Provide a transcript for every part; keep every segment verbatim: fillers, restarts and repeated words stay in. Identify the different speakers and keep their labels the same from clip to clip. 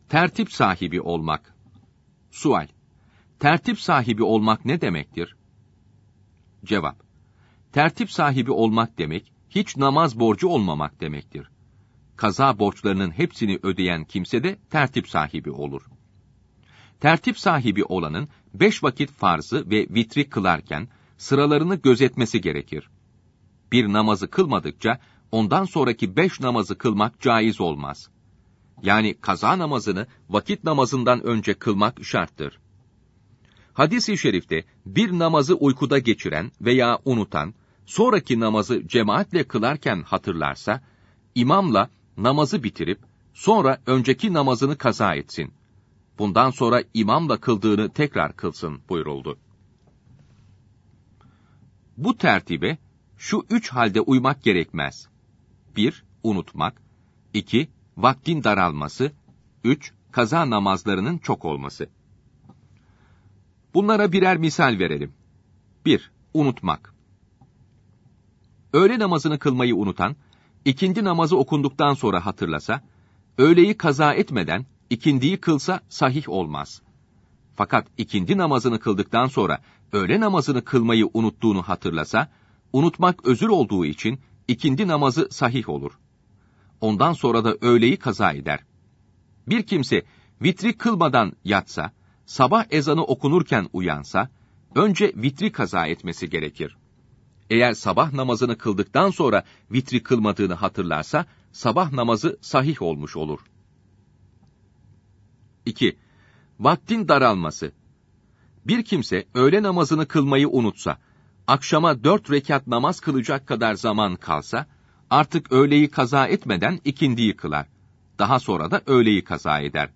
Speaker 1: Tertip sahibi olmak. Sual: tertip sahibi olmak ne demektir? Cevap: tertip sahibi olmak demek, hiç namaz borcu olmamak demektir. Kaza borçlarının hepsini ödeyen kimse de tertip sahibi olur. Tertip sahibi olanın beş vakit farzı ve vitri kılarken sıralarını gözetmesi gerekir. Bir namazı kılmadıkça ondan sonraki beş namazı kılmak caiz olmaz. Yani kaza namazını vakit namazından önce kılmak şarttır. Hadis-i şerifte bir namazı uykuda geçiren veya unutan, sonraki namazı cemaatle kılarken hatırlarsa, imamla namazı bitirip, sonra önceki namazını kaza etsin. Bundan sonra imamla kıldığını tekrar kılsın buyuruldu. Bu tertibe şu üç halde uymak gerekmez. bir Unutmak. iki Vaktin daralması. üç Kaza namazlarının çok olması. Bunlara birer misal verelim. bir Unutmak. Öğle namazını kılmayı unutan, ikindi namazı okunduktan sonra hatırlasa, öğleyi kaza etmeden ikindiyi kılsa sahih olmaz. Fakat ikindi namazını kıldıktan sonra öğle namazını kılmayı unuttuğunu hatırlasa, unutmak özür olduğu için ikindi namazı sahih olur. Ondan sonra da öğleyi kaza eder. Bir kimse vitri kılmadan yatsa, sabah ezanı okunurken uyansa, önce vitri kaza etmesi gerekir. Eğer sabah namazını kıldıktan sonra vitri kılmadığını hatırlarsa, sabah namazı sahih olmuş olur. iki Vaktin daralması. Bir kimse öğle namazını kılmayı unutsa, akşama dört rekat namaz kılacak kadar zaman kalsa, artık öğleyi kaza etmeden ikindiyi kılar. Daha sonra da öğleyi kaza eder.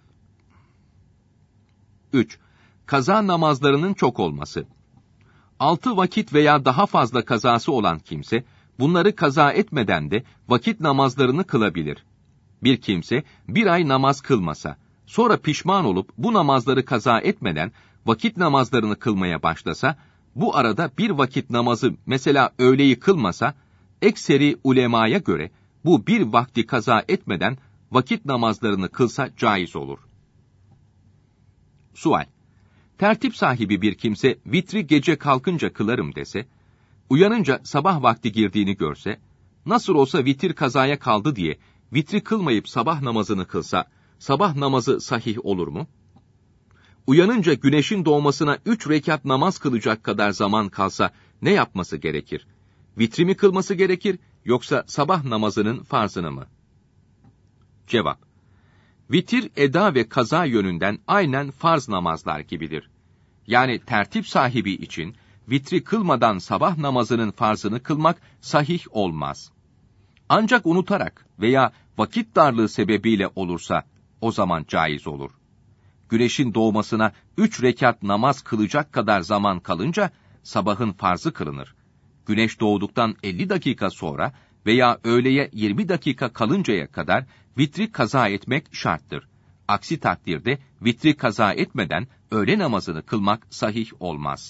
Speaker 1: üç Kaza namazlarının çok olması. Altı vakit veya daha fazla kazası olan kimse, bunları kaza etmeden de vakit namazlarını kılabilir. Bir kimse bir ay namaz kılmasa, sonra pişman olup bu namazları kaza etmeden vakit namazlarını kılmaya başlasa, bu arada bir vakit namazı, mesela öğleyi kılmasa, ekseri ulemaya göre bu bir vakti kaza etmeden vakit namazlarını kılsa caiz olur. Sual: tertip sahibi bir kimse vitri gece kalkınca kılarım dese, uyanınca sabah vakti girdiğini görse, nasıl olsa vitir kazaya kaldı diye vitri kılmayıp sabah namazını kılsa, sabah namazı sahih olur mu? Uyanınca güneşin doğmasına üç rekat namaz kılacak kadar zaman kalsa ne yapması gerekir? Vitri mi kılması gerekir, yoksa sabah namazının farzını mı? Cevap: vitir eda ve kaza yönünden aynen farz namazlar gibidir. Yani tertip sahibi için vitri kılmadan sabah namazının farzını kılmak sahih olmaz. Ancak unutarak veya vakit darlığı sebebiyle olursa o zaman caiz olur. Güneşin doğmasına üç rekat namaz kılacak kadar zaman kalınca sabahın farzı kılınır. Güneş doğduktan elli dakika sonra veya öğleye yirmi dakika kalıncaya kadar vitri kaza etmek şarttır. Aksi takdirde vitri kaza etmeden öğle namazını kılmak sahih olmaz.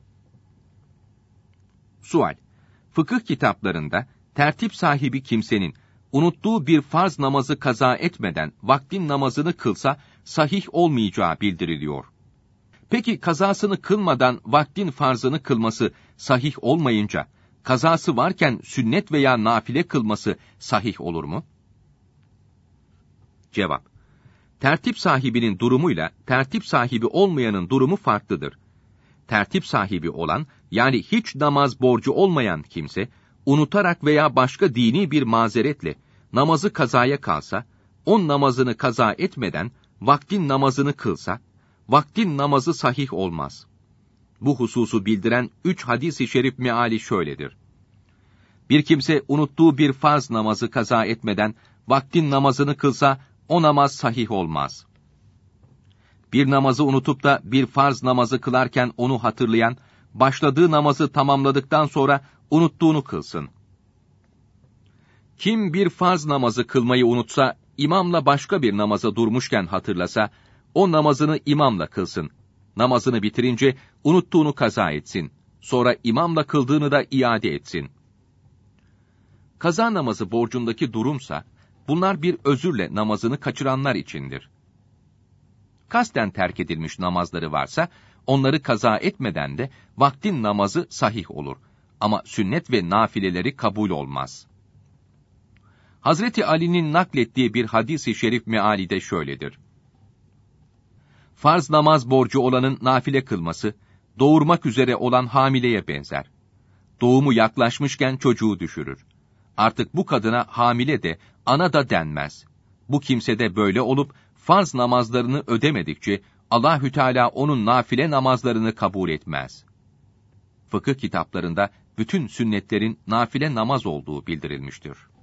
Speaker 1: Sual: fıkıh kitaplarında tertip sahibi kimsenin unuttuğu bir farz namazı kaza etmeden vaktin namazını kılsa sahih olmayacağı bildiriliyor. Peki kazasını kılmadan vaktin farzını kılması sahih olmayınca, kazası varken sünnet veya nafile kılması sahih olur mu? Cevap: tertip sahibinin durumuyla tertip sahibi olmayanın durumu farklıdır. Tertip sahibi olan, yani hiç namaz borcu olmayan kimse, unutarak veya başka dini bir mazeretle namazı kazaya kalsa, on namazını kaza etmeden vaktin namazını kılsa, vaktin namazı sahih olmaz. Bu hususu bildiren üç hadis-i şerif meali şöyledir. Bir kimse unuttuğu bir farz namazı kaza etmeden vaktin namazını kılsa, o namaz sahih olmaz. Bir namazı unutup da bir farz namazı kılarken onu hatırlayan, başladığı namazı tamamladıktan sonra unuttuğunu kılsın. Kim bir farz namazı kılmayı unutsa, imamla başka bir namaza durmuşken hatırlasa, o namazını imamla kılsın. Namazını bitirince unuttuğunu kaza etsin. Sonra imamla kıldığını da iade etsin. Kaza namazı borcundaki durumsa, bunlar bir özürle namazını kaçıranlar içindir. kasten terk edilmiş namazları varsa, onları kaza etmeden de vaktin namazı sahih olur. Ama sünnet ve nafileleri kabul olmaz. Hazreti Ali'nin naklettiği bir hadis-i şerif meali de şöyledir. Farz namaz borcu olanın nafile kılması, doğurmak üzere olan hamileye benzer. Doğumu yaklaşmışken çocuğu düşürür. Artık bu kadına hamile de, ana da denmez. Bu kimse de böyle olup, farz namazlarını ödemedikçe, Allahü Teala onun nafile namazlarını kabul etmez. Fıkıh kitaplarında bütün sünnetlerin nafile namaz olduğu bildirilmiştir.